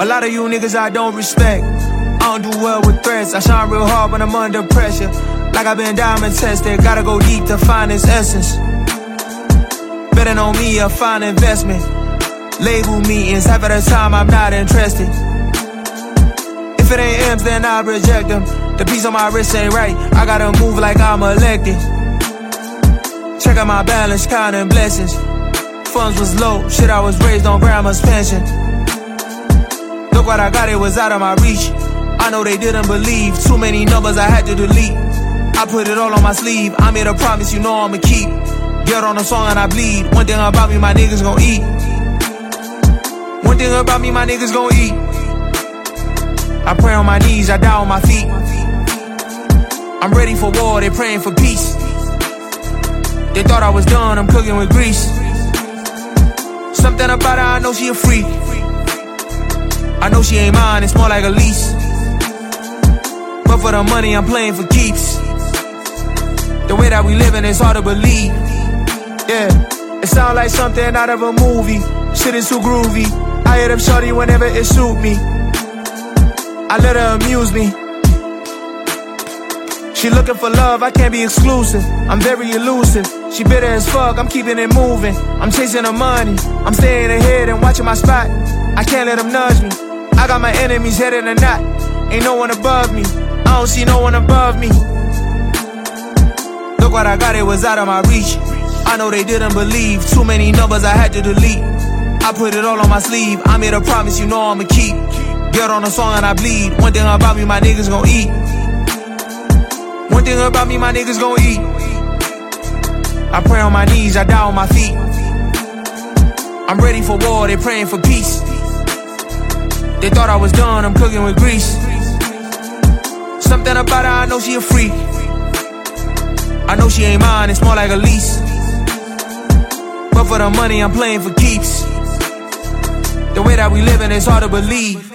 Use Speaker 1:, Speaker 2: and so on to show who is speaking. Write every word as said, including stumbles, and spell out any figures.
Speaker 1: A lot of you niggas I don't respect. I don't do well with threats. I shine real hard when I'm under pressure. Like I've been diamond tested. Gotta go deep to find its essence. Betting on me a fine investment. Label meetings, half of the time I'm not interested. If it ain't M's, then I reject them. The piece on my wrist ain't right. I gotta move like I'm elected. Check out my balance, counting blessings. Funds was low, shit I was raised on grandma's pension. Look what I got, it was out of my reach. I know they didn't believe. Too many numbers I had to delete. I put it all on my sleeve. I made a promise, you know I'ma keep. Get on a song and I bleed. One thing about me, my niggas gon' eat. One thing about me, my niggas gon' eat. I pray on my knees, I die on my feet. I'm ready for war, they praying for peace. They thought I was done, I'm cooking with grease. Something about her, I know she a freak. I know she ain't mine, it's more like a lease. But for the money, I'm playing for keeps. The way that we living, it's hard to believe. Yeah, it sound like something out of a movie. Shit is too groovy. I hit up shorty whenever it suit me. I let her amuse me. She looking for love, I can't be exclusive. I'm very elusive. She bitter as fuck, I'm keeping it moving. I'm chasing her money, I'm staying ahead and watching my spot. I can't let them nudge me. I got my enemies head in a knot. Ain't no one above me, I don't see no one above me. Look what I got, it was out of my reach. I know they didn't believe. Too many numbers I had to delete. I put it all on my sleeve. I made a promise, you know I'ma keep. Get on a song and I bleed. One thing about me, my niggas gon' eat. One thing about me, my niggas gon' eat. I pray on my knees, I die on my feet. I'm ready for war, they praying for peace. They thought I was done, I'm cooking with grease. Something about her, I know she a freak. I know she ain't mine, it's more like a lease. But for the money, I'm playing for keeps. The way that we living, it's hard to believe.